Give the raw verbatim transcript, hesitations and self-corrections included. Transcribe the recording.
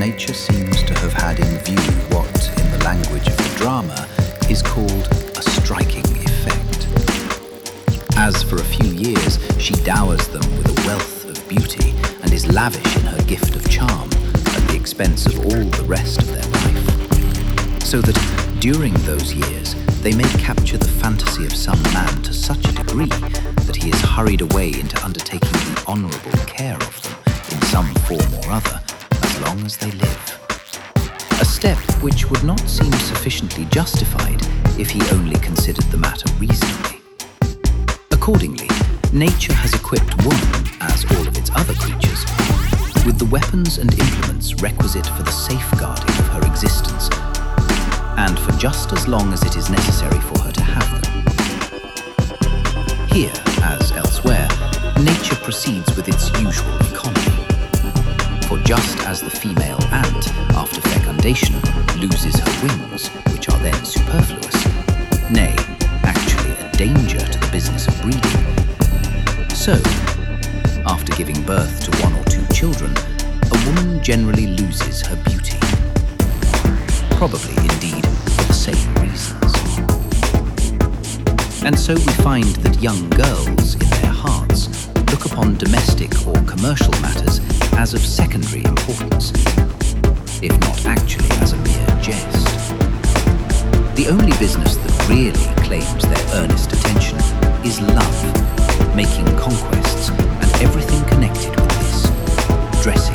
nature seems to have had in view what, in the language of the drama, is called a striking effect. As for a few years she dowers them with a wealth of beauty and is lavish in her gift of charm at the expense of all the rest of their life, so that during those years they may capture the fantasy of some man to such a degree that he is hurried away into undertaking the honourable care of them in some form or other, as long as they live. A step which would not seem sufficiently justified if he only considered the matter reasonably. Accordingly, nature has equipped woman, as all of its other creatures, with the weapons and implements requisite for the safeguarding of her existence, and for just as long as it is necessary for her to have them. Here, as elsewhere, nature proceeds with its usual economy. For just as the female ant, after fecundation, loses her wings, which are then superfluous, nay, actually a danger to the business of breeding, so, after giving birth to one or two children, a woman generally loses her beauty. Probably, indeed, for the same reasons. And so we find that young girls, in their hearts, look upon domestic or commercial matters as of secondary importance, if not actually as a mere jest. The only business that really claims their earnest attention is love, making conquests, and everything connected with this, dressing,